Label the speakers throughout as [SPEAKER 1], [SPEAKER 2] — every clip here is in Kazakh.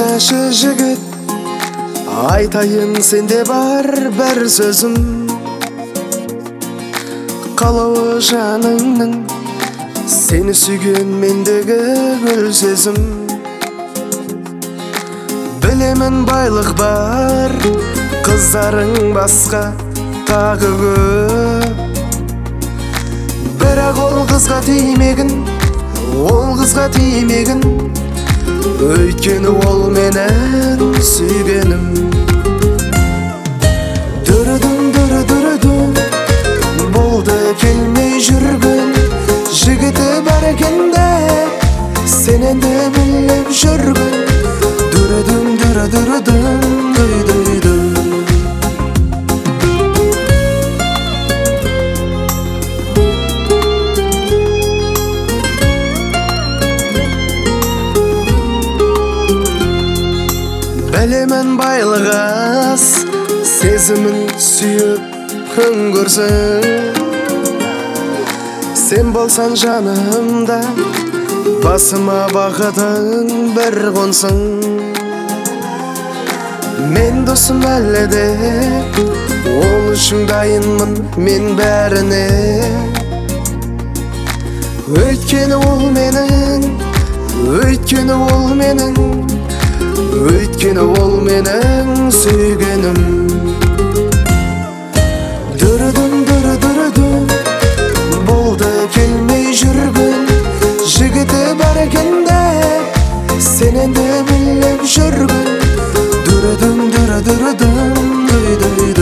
[SPEAKER 1] орташы жігіт, айтайын сенде бар бір сөзім. Қалауы жаныңның, сені сүйген мендегі гүл сезім. Білемін байлық бар, қыздарың басқа тағы көп. Бірақ ол қызға тимегін, ол қызға тимегін, өйткені ол менің сүйгенім. Дүрүдүм, болды келмей жүргін, жігіті бар екенде, сен енді біліп жүргін. Дүрүдүм, дүй. Білемін байлық аз, сезімін сүйіп күн көрсін. Сен болсан жанымда, басыма бақытың бір қонсын. Мен досым әлі де, ол үшін дайынмын мен бәріне. Өйткені ол менің, өйткені ол менің, өйткені ол менің сүйгенім. Дүрүдүм, болды келмей жүргін, жігіті бар екенде, сен енді біліп жүргін. Дүрүдүм, дүй.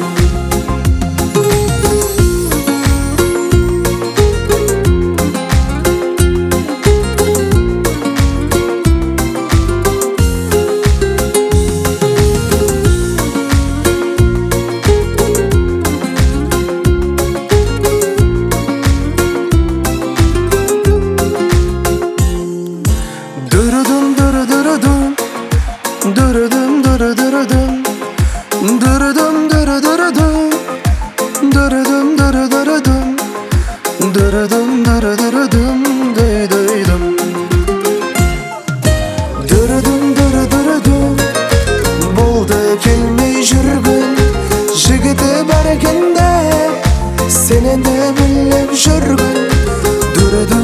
[SPEAKER 1] Болды келмей жүргін, жігіті бар екенде, сен енді біліп жүргін. Дүрүдүм,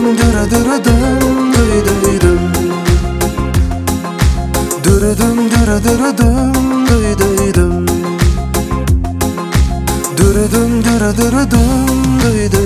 [SPEAKER 1] дуй.